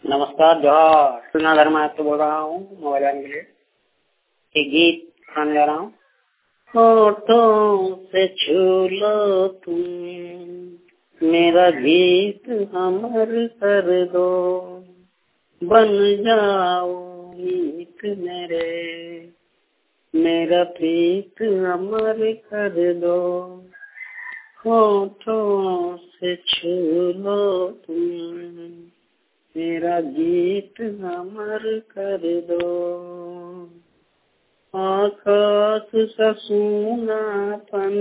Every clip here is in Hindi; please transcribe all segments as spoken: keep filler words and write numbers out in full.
नमस्कार, जोहार। गंगाधर मैं आपसे बोल रहा हूँ मोबाइल वाले के लिए एक गीत गाने जा रहा हूँ। होठों से छू लो तुम, मेरा गीत अमर कर दो, बन जाओ मीत मेरे, मेरा प्रीत अमर कर दो। होठों से छू लो तुम, मेरा गीत अमर कर दो। आकाश सा सूनापन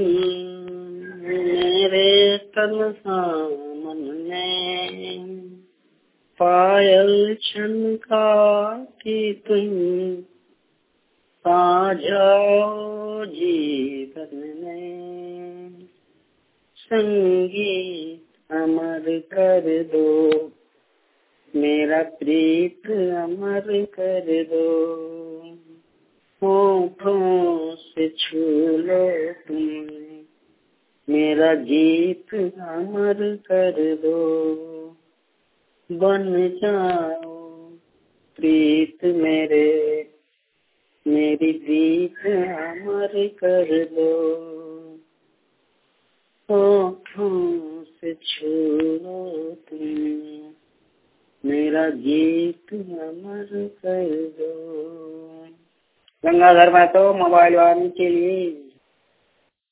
मेरे तन सामन में, पायल छनका कि तुम आ जाओ जीवन में, संगीत अमर कर दो, मेरा प्रीत अमर कर दो। होठों से छू लो तुम, मेरा गीत अमर कर दो, बन जाओ प्रीत मेरे, मेरी प्रीत अमर कर दो। होठों से छू लो तुम, मेरा गीत अमर कर दो। गंगाधर मैं तो मोबाइल वाले के लिए